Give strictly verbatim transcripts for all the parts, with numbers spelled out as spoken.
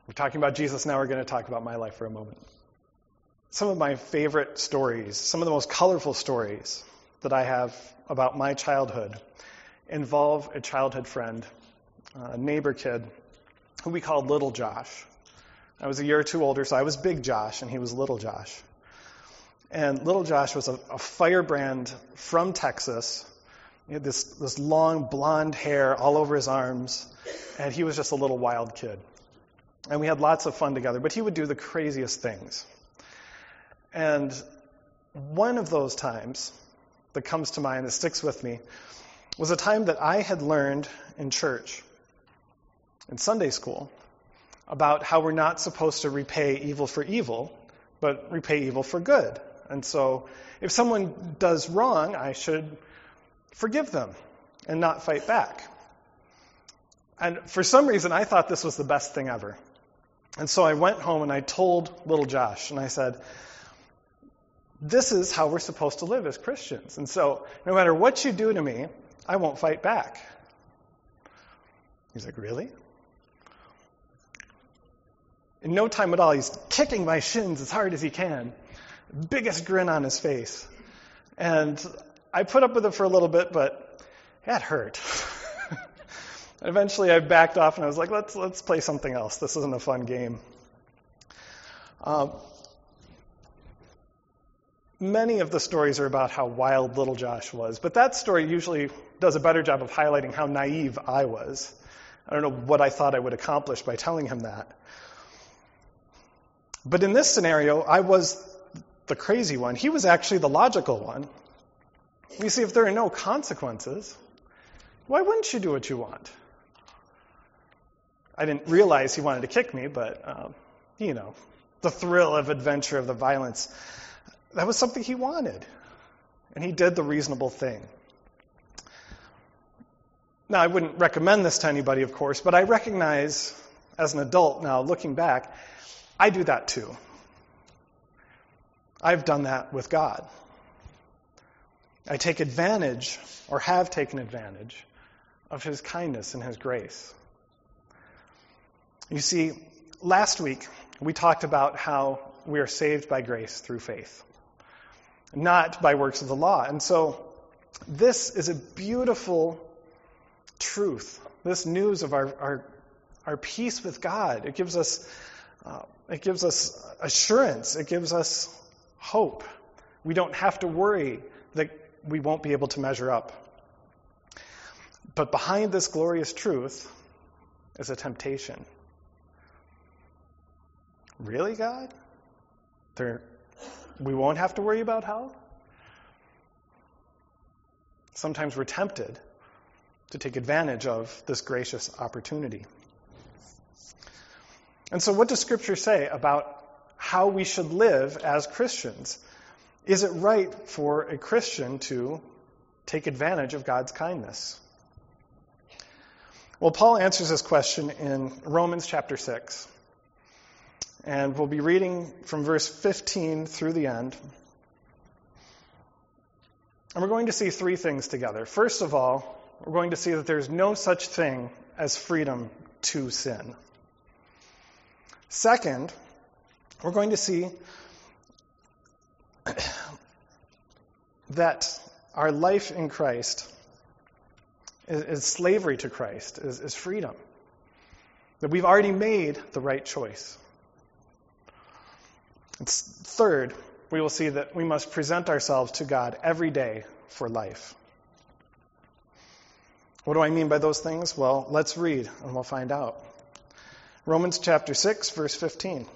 We're talking about Jesus, now we're going to talk about my life for a moment. Some of my favorite stories, some of the most colorful stories that I have about my childhood involve a childhood friend, a neighbor kid, who we called Little Josh. I was a year or two older, so I was Big Josh, and he was Little Josh. And Little Josh was a, a firebrand from Texas. He had this, this long blonde hair all over his arms, and he was just a little wild kid. And we had lots of fun together, but he would do the craziest things. And one of those times that comes to mind, that sticks with me, was a time that I had learned in church, in Sunday school, about how we're not supposed to repay evil for evil, but repay evil for good. And so if someone does wrong, I should forgive them and not fight back. And for some reason, I thought this was the best thing ever. And so I went home and I told Little Josh, and I said, this is how we're supposed to live as Christians. And so no matter what you do to me, I won't fight back. He's like, really? In no time at all, he's kicking my shins as hard as he can. Biggest grin on his face. And I put up with it for a little bit, but that hurt. Eventually I backed off and I was like, let's let's play something else. This isn't a fun game. Um, many of the stories are about how wild Little Josh was, but that story usually does a better job of highlighting how naive I was. I don't know what I thought I would accomplish by telling him that. But in this scenario, I was the crazy one. He was actually the logical one. You see, if there are no consequences, why wouldn't you do what you want? I didn't realize he wanted to kick me, but, um, you know, the thrill of adventure, of the violence, that was something he wanted. And he did the reasonable thing. Now, I wouldn't recommend this to anybody, of course, but I recognize as an adult now, looking back, I do that too. I've done that with God. I take advantage, or have taken advantage, of His kindness and His grace. You see, last week we talked about how we are saved by grace through faith, not by works of the law. And so this is a beautiful truth, this news of our our, our peace with God. It gives us uh, it gives us assurance. It gives us hope. We don't have to worry that we won't be able to measure up. But behind this glorious truth is a temptation. Really, God? There, we won't have to worry about hell? Sometimes we're tempted to take advantage of this gracious opportunity. And so what does Scripture say about how we should live as Christians? Is it right for a Christian to take advantage of God's kindness? Well, Paul answers this question in Romans chapter six. And we'll be reading from verse fifteen through the end. And we're going to see three things together. First of all, we're going to see that there's no such thing as freedom to sin. Second, we're going to see that our life in Christ is, is slavery to Christ, is, is freedom. That we've already made the right choice. It's third, we will see that we must present ourselves to God every day for life. What do I mean by those things? Well, let's read and we'll find out. Romans chapter six, verse fifteen.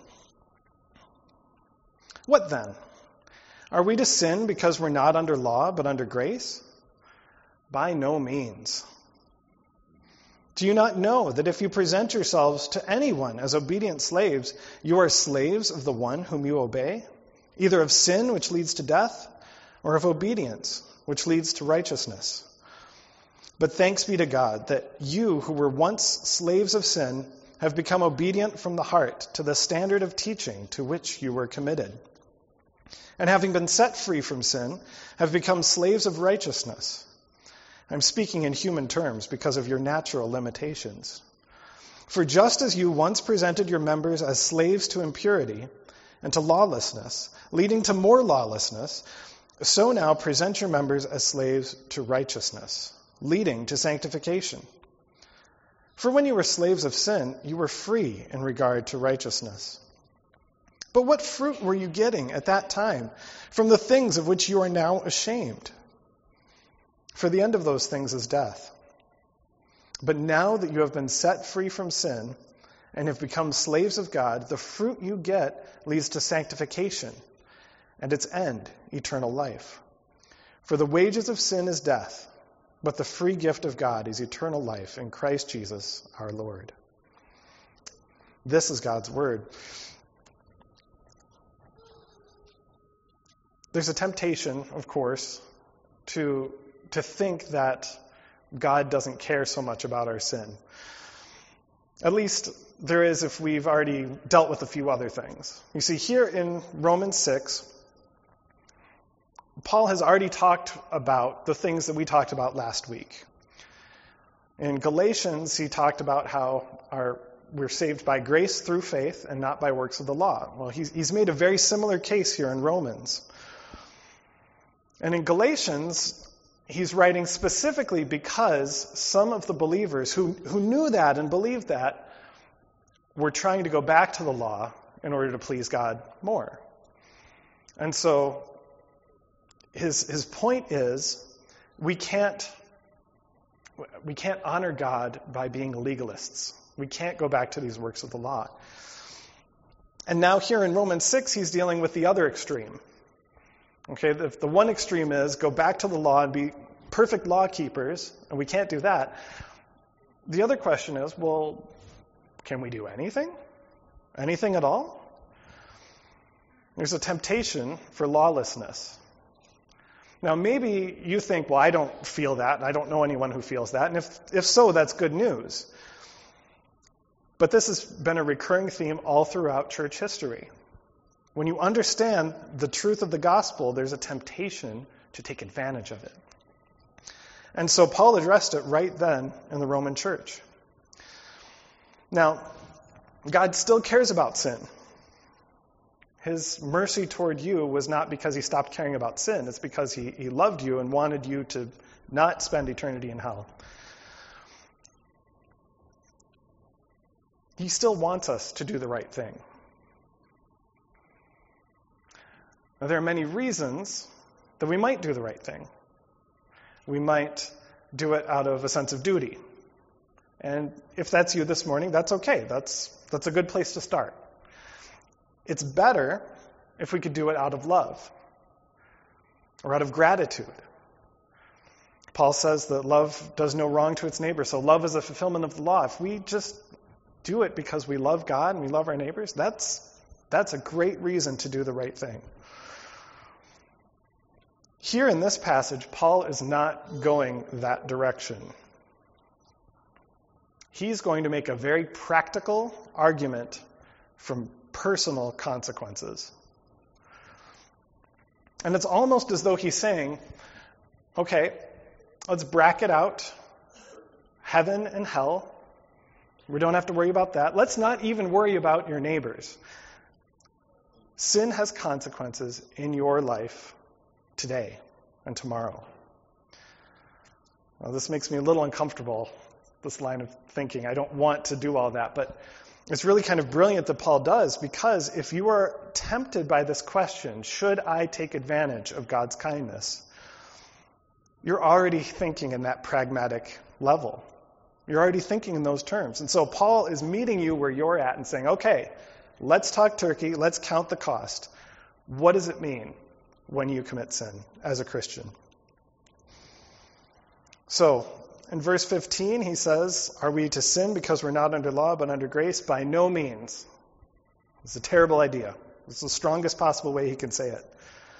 What then? Are we to sin because we're not under law but under grace? By no means. Do you not know that if you present yourselves to anyone as obedient slaves, you are slaves of the one whom you obey, either of sin, which leads to death, or of obedience, which leads to righteousness? But thanks be to God that you, who were once slaves of sin, have become obedient from the heart to the standard of teaching to which you were committed. And having been set free from sin, have become slaves of righteousness. I'm speaking in human terms because of your natural limitations. For just as you once presented your members as slaves to impurity and to lawlessness, leading to more lawlessness, so now present your members as slaves to righteousness, leading to sanctification. For when you were slaves of sin, you were free in regard to righteousness. But what fruit were you getting at that time from the things of which you are now ashamed? For the end of those things is death. But now that you have been set free from sin and have become slaves of God, the fruit you get leads to sanctification, and its end, eternal life. For the wages of sin is death, but the free gift of God is eternal life in Christ Jesus our Lord. This is God's word. There's a temptation, of course, to, to think that God doesn't care so much about our sin. At least there is if we've already dealt with a few other things. You see, here in Romans six, Paul has already talked about the things that we talked about last week. In Galatians, he talked about how our, we're saved by grace through faith and not by works of the law. Well, he's, he's made a very similar case here in Romans. And in Galatians, he's writing specifically because some of the believers who, who knew that and believed that were trying to go back to the law in order to please God more. And so his his point is we can't we can't honor God by being legalists. We can't go back to these works of the law. And now here in Romans six, he's dealing with the other extreme. Okay, the, the one extreme is go back to the law and be perfect law keepers, and we can't do that. The other question is, well, can we do anything? Anything at all? There's a temptation for lawlessness. Now, maybe you think, well, I don't feel that, and I don't know anyone who feels that, and if, if so, that's good news. But this has been a recurring theme all throughout church history. When you understand the truth of the gospel, there's a temptation to take advantage of it. And so Paul addressed it right then in the Roman church. Now, God still cares about sin. His mercy toward you was not because he stopped caring about sin. It's because he, he loved you and wanted you to not spend eternity in hell. He still wants us to do the right thing. Now, there are many reasons that we might do the right thing. We might do it out of a sense of duty. And if that's you this morning, that's okay. That's, that's a good place to start. It's better if we could do it out of love or out of gratitude. Paul says that love does no wrong to its neighbor, so love is a fulfillment of the law. If we just do it because we love God and we love our neighbors, that's, that's a great reason to do the right thing. Here in this passage, Paul is not going that direction. He's going to make a very practical argument from personal consequences. And it's almost as though he's saying, okay, let's bracket out heaven and hell. We don't have to worry about that. Let's not even worry about your neighbors. Sin has consequences in your life today and tomorrow. Well, this makes me a little uncomfortable, this line of thinking. I don't want to do all that, but it's really kind of brilliant that Paul does, because if you are tempted by this question, should I take advantage of God's kindness? You're already thinking in that pragmatic level. You're already thinking in those terms. And so Paul is meeting you where you're at and saying, okay, let's talk turkey, let's count the cost. What does it mean when you commit sin as a Christian? So, in verse fifteen, he says, are we to sin because we're not under law but under grace? By no means. It's a terrible idea. It's the strongest possible way he can say it.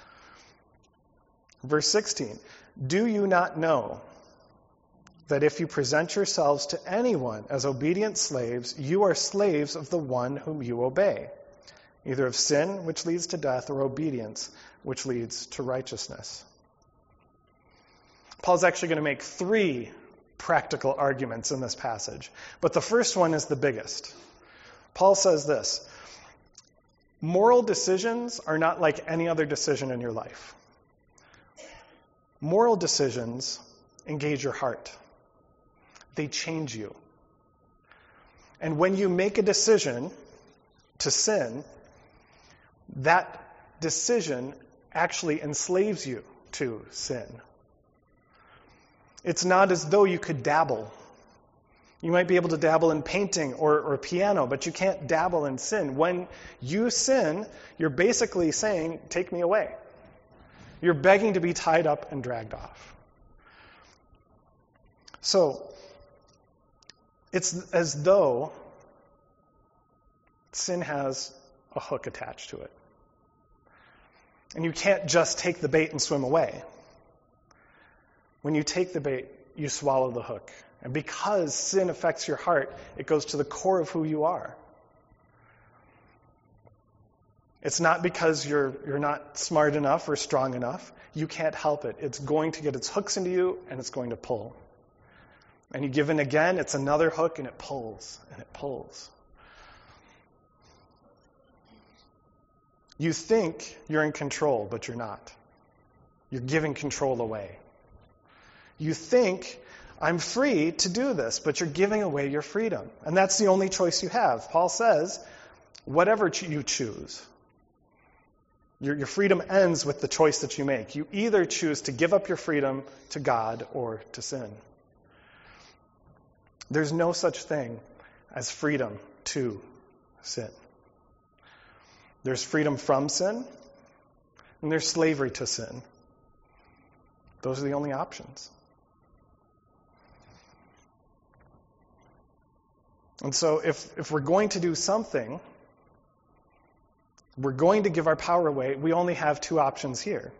Verse sixteen, do you not know that if you present yourselves to anyone as obedient slaves, you are slaves of the one whom you obey, either of sin, which leads to death, or obedience, which leads to righteousness? Paul's actually going to make three practical arguments in this passage. But the first one is the biggest. Paul says this: moral decisions are not like any other decision in your life. Moral decisions engage your heart. They change you. And when you make a decision to sin, that decision actually enslaves you to sin. It's not as though you could dabble. You might be able to dabble in painting or, or piano, but you can't dabble in sin. When you sin, you're basically saying, take me away. You're begging to be tied up and dragged off. So, it's as though sin has a hook attached to it. And you can't just take the bait and swim away. When you take the bait, you swallow the hook. And because sin affects your heart, it goes to the core of who you are. It's not because you're you're not smart enough or strong enough. You can't help it. It's going to get its hooks into you, and it's going to pull. And you give in again, it's another hook, and it pulls, and it pulls. You think you're in control, but you're not. You're giving control away. You think, I'm free to do this, but you're giving away your freedom. And that's the only choice you have. Paul says, whatever you choose, your, your freedom ends with the choice that you make. You either choose to give up your freedom to God or to sin. There's no such thing as freedom to sin. There's freedom from sin, and there's slavery to sin. Those are the only options. And so if, if we're going to do something, we're going to give our power away, we only have two options here.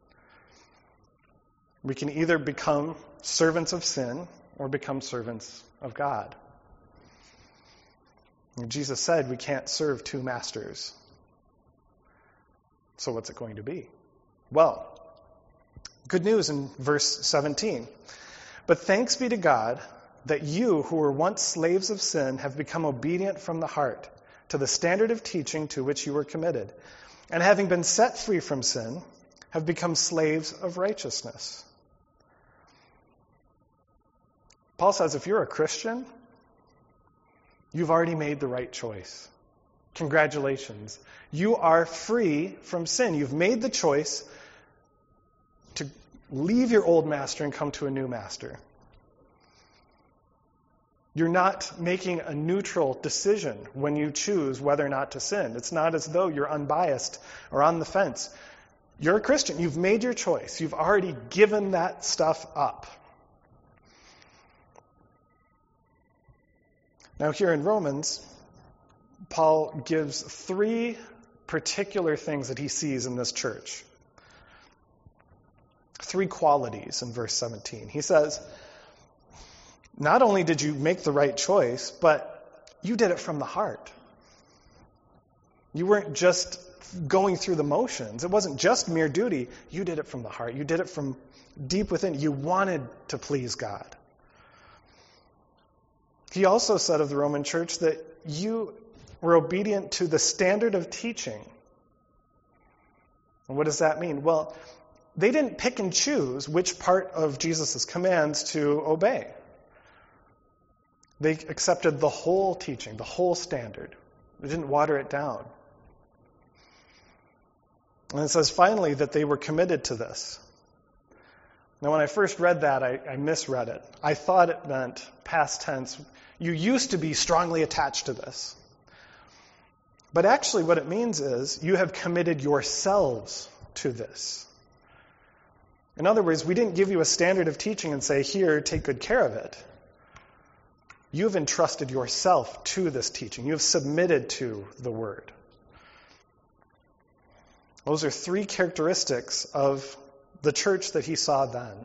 We can either become servants of sin or become servants of God. And Jesus said we can't serve two masters. So what's it going to be? Well, good news in verse seventeen. But thanks be to God that you, who were once slaves of sin, have become obedient from the heart to the standard of teaching to which you were committed, and having been set free from sin, have become slaves of righteousness. Paul says if you're a Christian, you've already made the right choice. Congratulations. You are free from sin. You've made the choice to leave your old master and come to a new master. You're not making a neutral decision when you choose whether or not to sin. It's not as though you're unbiased or on the fence. You're a Christian. You've made your choice. You've already given that stuff up. Now here in Romans, Paul gives three particular things that he sees in this church. Three qualities in verse seventeen. He says, not only did you make the right choice, but you did it from the heart. You weren't just going through the motions. It wasn't just mere duty. You did it from the heart. You did it from deep within. You wanted to please God. He also said of the Roman church that you were obedient to the standard of teaching. And what does that mean? Well, they didn't pick and choose which part of Jesus' commands to obey. They accepted the whole teaching, the whole standard. They didn't water it down. And it says finally that they were committed to this. Now when I first read that, I, I misread it. I thought it meant past tense. You used to be strongly attached to this. But actually what it means is you have committed yourselves to this. In other words, we didn't give you a standard of teaching and say, here, take good care of it. You've entrusted yourself to this teaching. You have submitted to the word. Those are three characteristics of the church that he saw then.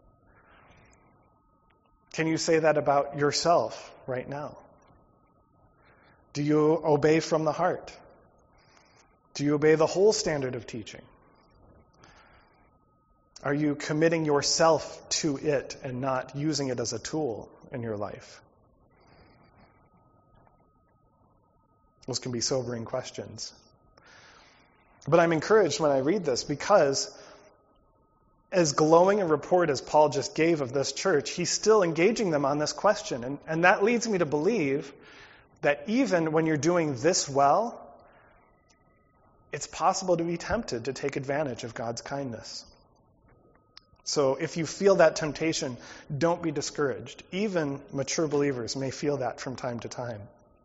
Can you say that about yourself right now? Do you obey from the heart? Do you obey the whole standard of teaching? Are you committing yourself to it and not using it as a tool in your life? Those can be sobering questions. But I'm encouraged when I read this because as glowing a report as Paul just gave of this church, he's still engaging them on this question. And, and that leads me to believe that even when you're doing this well, it's possible to be tempted to take advantage of God's kindness. So if you feel that temptation, don't be discouraged. Even mature believers may feel that from time to time.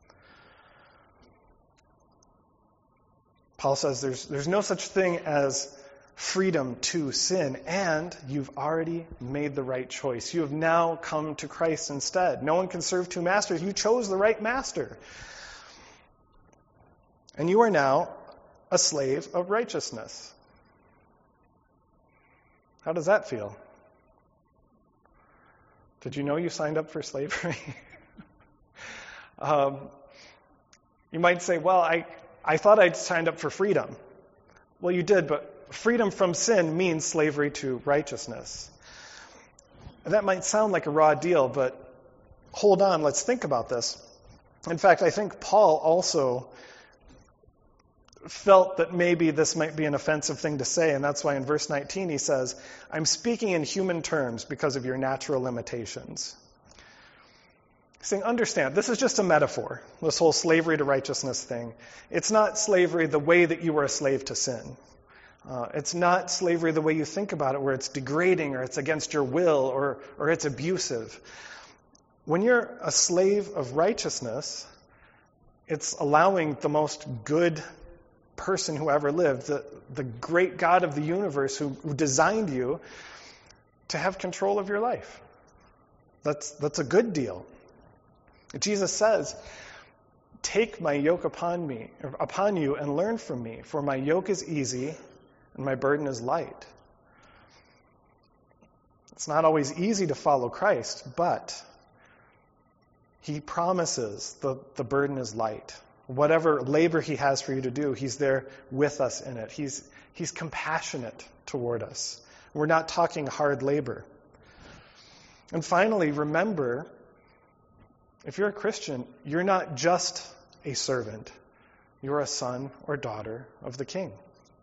Paul says there's, there's no such thing as freedom to sin, and you've already made the right choice. You have now come to Christ instead. No one can serve two masters. You chose the right master. And you are now a slave of righteousness. How does that feel? Did you know you signed up for slavery? um, you might say, well, I, I thought I'd signed up for freedom. Well, you did, but freedom from sin means slavery to righteousness. That might sound like a raw deal, but hold on, let's think about this. In fact, I think Paul also felt that maybe this might be an offensive thing to say, and that's why in verse nineteen he says, I'm speaking in human terms because of your natural limitations. He's saying, understand, this is just a metaphor, this whole slavery to righteousness thing. It's not slavery the way that you were a slave to sin. Uh, it's not slavery the way you think about it, where it's degrading or it's against your will or, or it's abusive. When you're a slave of righteousness, it's allowing the most good person who ever lived, the, the great God of the universe who, who designed you, to have control of your life. That's, that's a good deal. Jesus says, take my yoke upon me, upon you and learn from me, for my yoke is easy and my burden is light. It's not always easy to follow Christ, but he promises the, the burden is light. Whatever labor he has for you to do, he's there with us in it. He's, he's compassionate toward us. We're not talking hard labor. And finally, remember, if you're a Christian, you're not just a servant. You're a son or daughter of the King.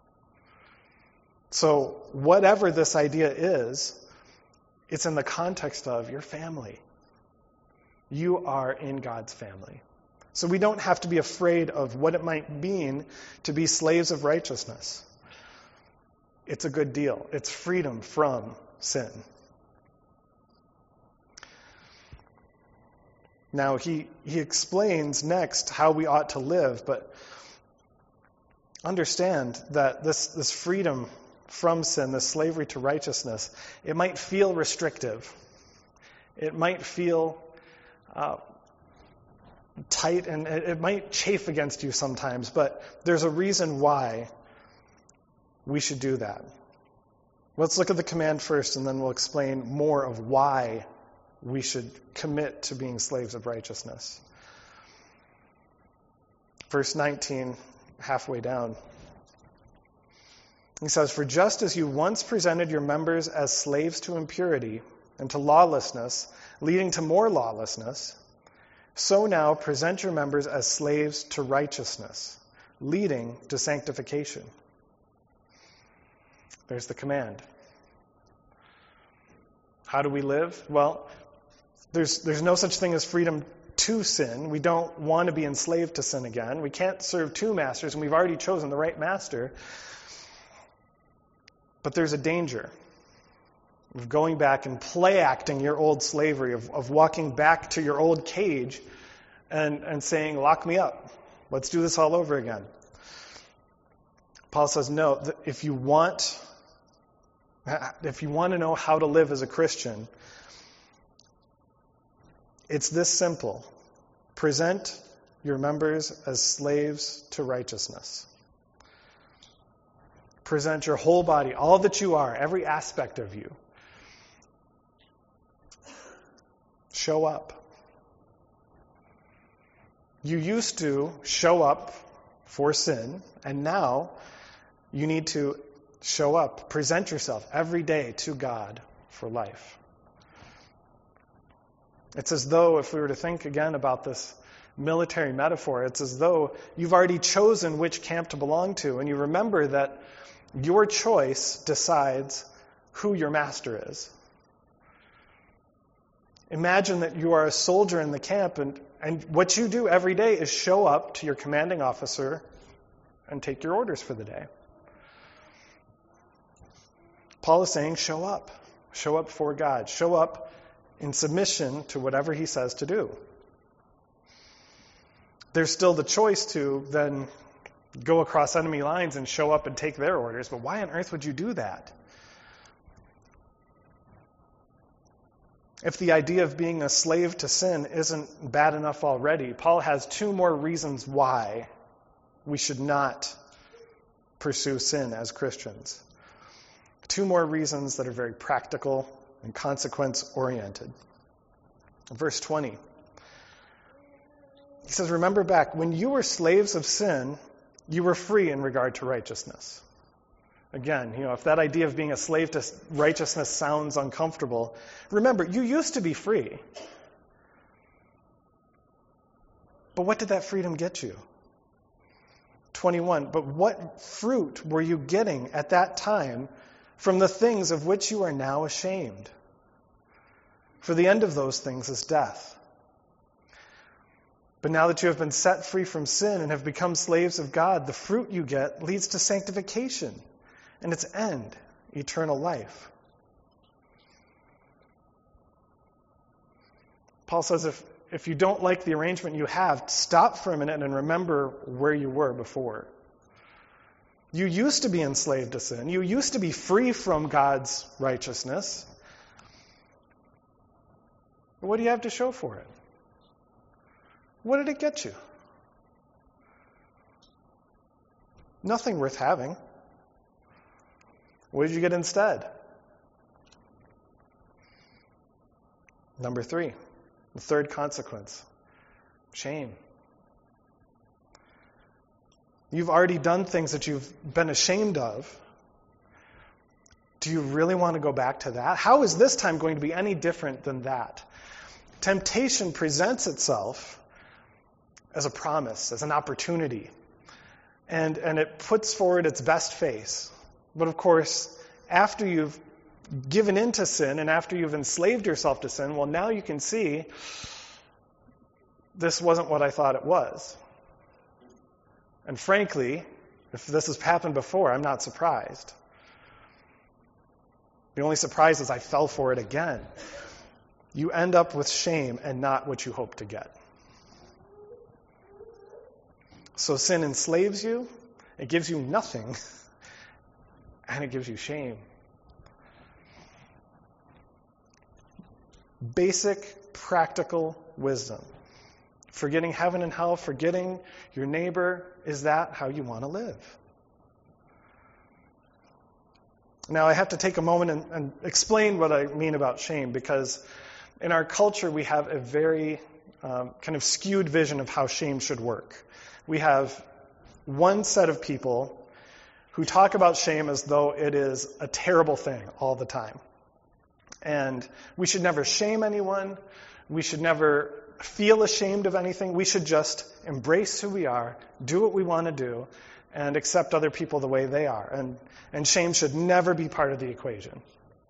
So whatever this idea is, it's in the context of your family. You are in God's family. So we don't have to be afraid of what it might mean to be slaves of righteousness. It's a good deal. It's freedom from sin. Now, he, he explains next how we ought to live, but understand that this, this freedom from sin, this slavery to righteousness, it might feel restrictive. It might feel uh, tight, and it, it might chafe against you sometimes, but there's a reason why we should do that. Let's look at the command first, and then we'll explain more of why we should commit to being slaves of righteousness. Verse nineteen, halfway down. He says, for just as you once presented your members as slaves to impurity and to lawlessness, leading to more lawlessness, so now present your members as slaves to righteousness, leading to sanctification. There's the command. How do we live? Well, there's there's no such thing as freedom to sin. We don't want to be enslaved to sin again. We can't serve two masters, and we've already chosen the right master. But there's a danger of going back and play acting your old slavery, of, of walking back to your old cage and, and saying, lock me up. Let's do this all over again. Paul says, no, if you want, if you want to know how to live as a Christian, it's this simple. Present your members as slaves to righteousness. Present your whole body, all that you are, every aspect of you. Show up. You used to show up for sin, and now you need to Show up. Present yourself every day to God for life. It's as though, if we were to think again about this military metaphor, it's as though you've already chosen which camp to belong to, and you remember that your choice decides who your master is. Imagine that you are a soldier in the camp, and, and what you do every day is show up to your commanding officer and take your orders for the day. Paul is saying, show up. Show up for God. Show up in submission to whatever he says to do. There's still the choice to then go across enemy lines and show up and take their orders, but why on earth would you do that? If the idea of being a slave to sin isn't bad enough already, Paul has two more reasons why we should not pursue sin as Christians. Two more reasons that are very practical and consequence-oriented. Verse twenty. He says, remember back, when you were slaves of sin, you were free in regard to righteousness. Again, you know, if that idea of being a slave to righteousness sounds uncomfortable, remember, you used to be free. But what did that freedom get you? twenty-one, but what fruit were you getting at that time from the things of which you are now ashamed? For the end of those things is death. But now that you have been set free from sin and have become slaves of God, the fruit you get leads to sanctification, and its end, eternal life. Paul says if, if you don't like the arrangement you have, stop for a minute and remember where you were before. You used to be enslaved to sin. You used to be free from God's righteousness. But what do you have to show for it? What did it get you? Nothing worth having. What did you get instead? Number three, the third consequence, shame. You've already done things that you've been ashamed of. Do you really want to go back to that? How is this time going to be any different than that? Temptation presents itself as a promise, as an opportunity, and, and it puts forward its best face. But of course, after you've given in to sin and after you've enslaved yourself to sin, well, now you can see this wasn't what I thought it was. And frankly, if this has happened before, I'm not surprised. The only surprise is I fell for it again. You end up with shame and not what you hope to get. So sin enslaves you, it gives you nothing, and it gives you shame. Basic, practical wisdom. Forgetting heaven and hell, forgetting your neighbor, is that how you want to live? Now, I have to take a moment and, and explain what I mean about shame, because in our culture we have a very um, kind of skewed vision of how shame should work. We have one set of people who talk about shame as though it is a terrible thing all the time. And we should never shame anyone. We should never feel ashamed of anything. We should just embrace who we are, do what we want to do, and accept other people the way they are. And, and shame should never be part of the equation.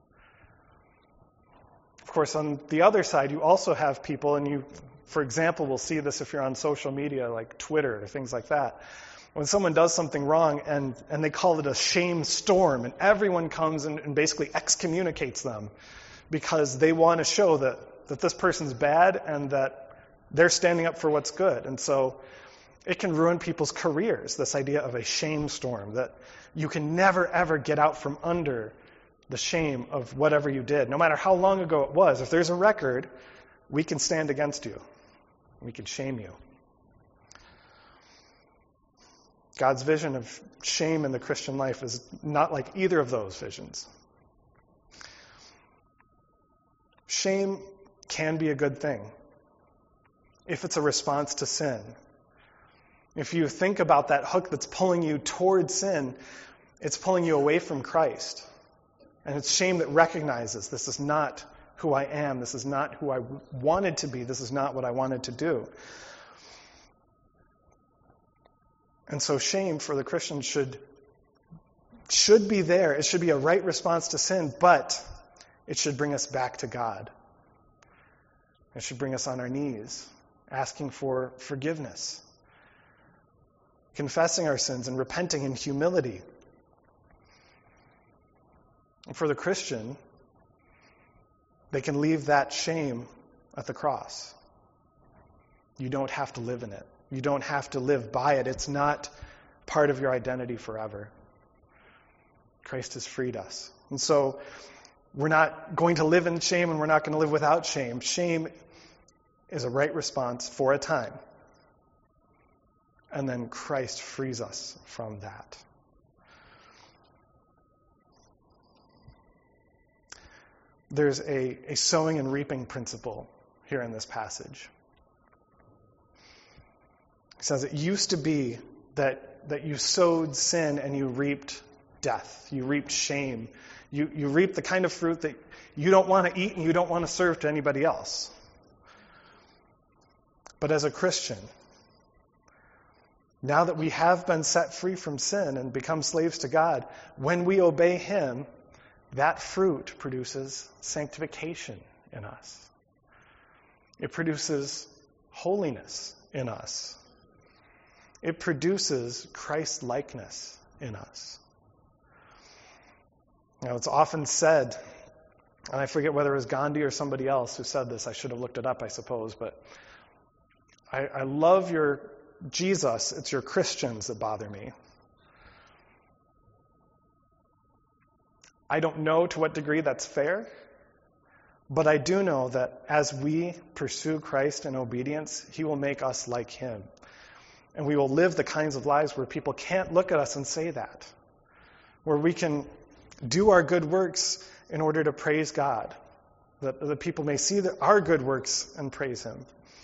Of course, on the other side, you also have people, and you, for example, will see this if you're on social media like Twitter or things like that. When someone does something wrong and, and they call it a shame storm, and everyone comes and, and basically excommunicates them because they want to show that, that this person's bad and that they're standing up for what's good. And so it can ruin people's careers, this idea of a shame storm, that you can never, ever get out from under the shame of whatever you did. No matter how long ago it was, if there's a record, we can stand against you. We can shame you. God's vision of shame in the Christian life is not like either of those visions. Shame can be a good thing if it's a response to sin. If you think about that hook that's pulling you toward sin, It's pulling you away from Christ. And it's shame that recognizes this is not who I am. This is not who I wanted to be. This is not what I wanted to do. And so shame for the Christian should, should be there. It should be a right response to sin, but it should bring us back to God. It should bring us on our knees, asking for forgiveness, confessing our sins and repenting in humility. And for the Christian, they can leave that shame at the cross. You don't have to live in it. You don't have to live by it. It's not part of your identity forever. Christ has freed us. And so we're not going to live in shame and we're not going to live without shame. Shame is a right response for a time. And then Christ frees us from that. There's a, a sowing and reaping principle here in this passage. It says it used to be that, that you sowed sin and you reaped death. You reaped shame. You, you reaped the kind of fruit that you don't want to eat and you don't want to serve to anybody else. But as a Christian, now that we have been set free from sin and become slaves to God, when we obey Him, that fruit produces sanctification in us. It produces holiness in us. It produces Christ-likeness in us. Now, it's often said, and I forget whether it was Gandhi or somebody else who said this. I should have looked it up, I suppose, but I, I love your Jesus. It's your Christians that bother me. I don't know to what degree that's fair, but I do know that as we pursue Christ in obedience, He will make us like Him. And we will live the kinds of lives where people can't look at us and say that. Where we can do our good works in order to praise God. That the people may see that our good works and praise Him.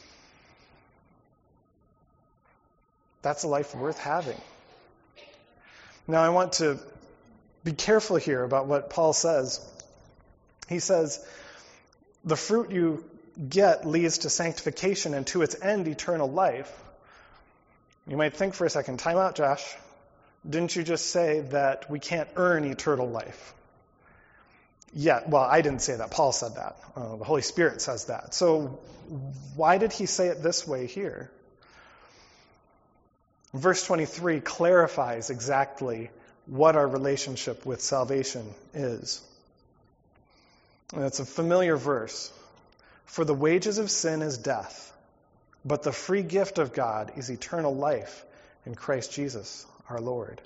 That's a life worth having. Now I want to be careful here about what Paul says. He says, the fruit you get leads to sanctification and to its end, eternal life. You might think for a second, time out, Josh. Didn't you just say that we can't earn eternal life? Yeah, well, I didn't say that. Paul said that. Uh, the Holy Spirit says that. So why did he say it this way here? Verse twenty-three clarifies exactly what our relationship with salvation is. And it's a familiar verse. For the wages of sin is death, but the free gift of God is eternal life in Christ Jesus our Lord.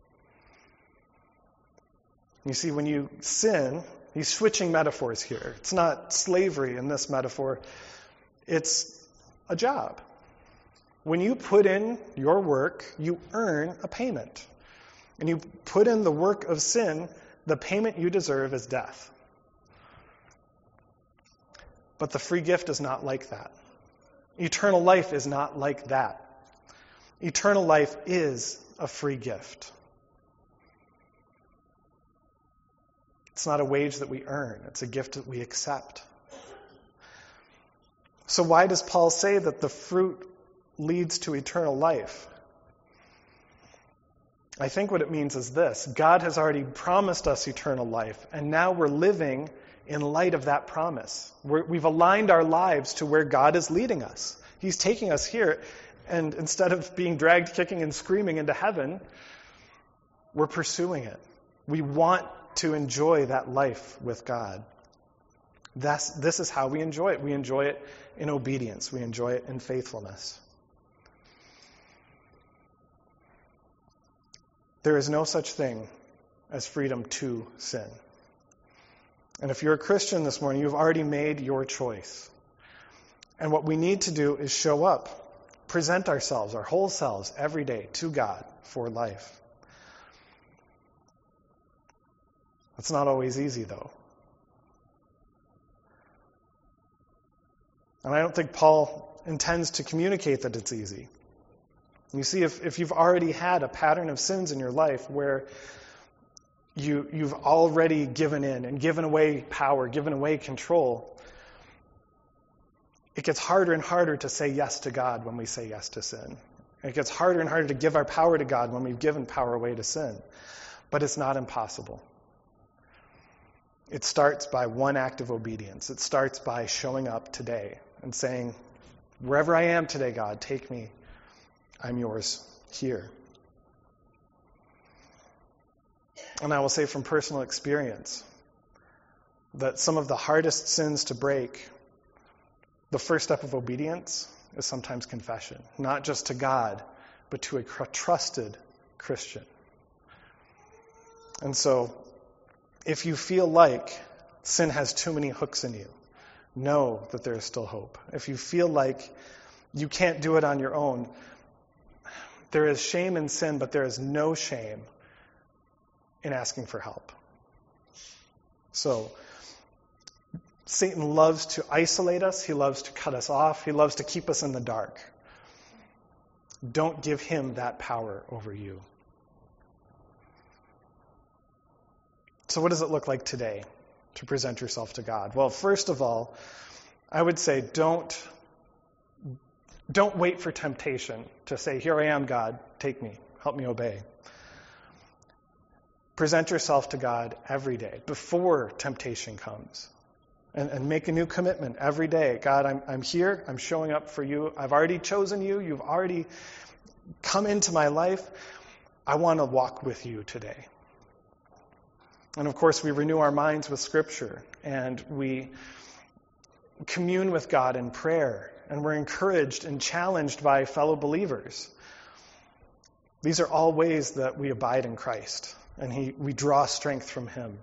You see, when you sin, he's switching metaphors here. It's not slavery in this metaphor. It's a job. When you put in your work, you earn a payment. And you put in the work of sin, the payment you deserve is death. But the free gift is not like that. Eternal life is not like that. Eternal life is a free gift. It's not a wage that we earn. It's a gift that we accept. So why does Paul say that the fruit leads to eternal life? I think what it means is this. God has already promised us eternal life, and now we're living in light of that promise. We're, we've aligned our lives to where God is leading us. He's taking us here, and instead of being dragged kicking and screaming into heaven, we're pursuing it. We want to enjoy that life with God. That's, this is how we enjoy it. We enjoy it in obedience. We enjoy it in faithfulness. There is no such thing as freedom to sin. And if you're a Christian this morning, you've already made your choice. And what we need to do is show up, present ourselves, our whole selves, every day to God for life. It's not always easy, though. And I don't think Paul intends to communicate that it's easy. You see, if, if you've already had a pattern of sins in your life where you, you've already given in and given away power, given away control, it gets harder and harder to say yes to God when we say yes to sin. It gets harder and harder to give our power to God when we've given power away to sin. But it's not impossible. It starts by one act of obedience. It starts by showing up today and saying, wherever I am today, God, take me. I'm yours here. And I will say from personal experience that some of the hardest sins to break, the first step of obedience is sometimes confession, not just to God, but to a trusted Christian. And so, if you feel like sin has too many hooks in you, know that there is still hope. If you feel like you can't do it on your own, there is shame in sin, but there is no shame in asking for help. So, Satan loves to isolate us. He loves to cut us off. He loves to keep us in the dark. Don't give him that power over you. So what does it look like today to present yourself to God? Well, first of all, I would say don't, don't wait for temptation to say, here I am, God, take me, help me obey. Present yourself to God every day before temptation comes. And, and make a new commitment every day. God, I'm, I'm here. I'm showing up for you. I've already chosen you. You've already come into my life. I want to walk with you today. And of course, we renew our minds with Scripture. And we commune with God in prayer. And we're encouraged and challenged by fellow believers. These are all ways that we abide in Christ. And he, we draw strength from him.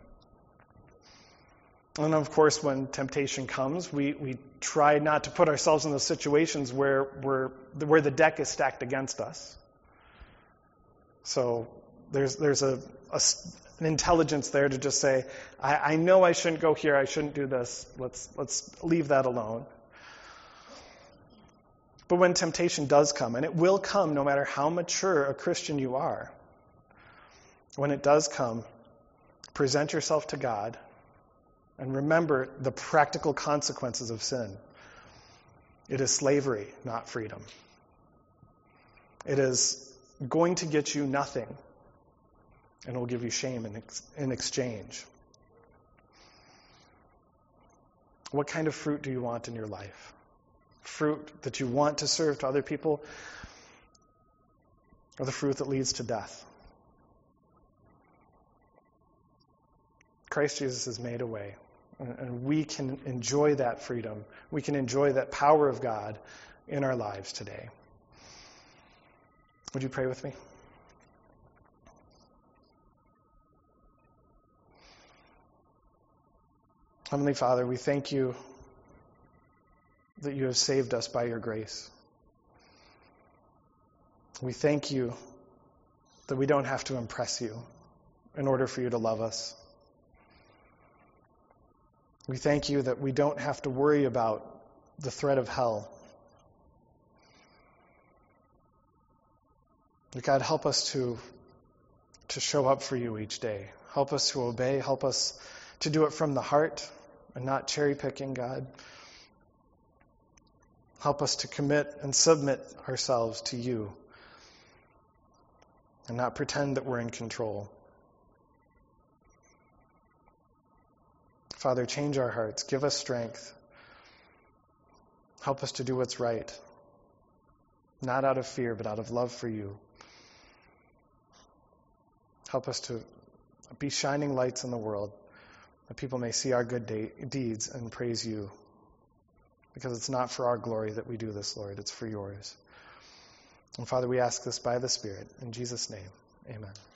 And of course, when temptation comes, we, we try not to put ourselves in those situations where we're, where the deck is stacked against us. So there's there's a, a an intelligence there to just say, I, I know I shouldn't go here, I shouldn't do this. Let's let's leave that alone. But when temptation does come, and it will come no matter how mature a Christian you are, when it does come, present yourself to God. And remember the practical consequences of sin. It is slavery, not freedom. It is going to get you nothing, and it will give you shame in, ex- in exchange. What kind of fruit do you want in your life? Fruit that you want to serve to other people, or the fruit that leads to death? Christ Jesus has made a way. And we can enjoy that freedom. We can enjoy that power of God in our lives today. Would you pray with me? Heavenly Father, we thank you that you have saved us by your grace. We thank you that we don't have to impress you in order for you to love us. We thank you that we don't have to worry about the threat of hell. God, help us to, to show up for you each day. Help us to obey. Help us to do it from the heart and not cherry picking, God. Help us to commit and submit ourselves to you and not pretend that we're in control. Father, change our hearts. Give us strength. Help us to do what's right. Not out of fear, but out of love for you. Help us to be shining lights in the world, that people may see our good de- deeds and praise you. Because it's not for our glory that we do this, Lord. It's for yours. And Father, we ask this by the Spirit. In Jesus' name, amen.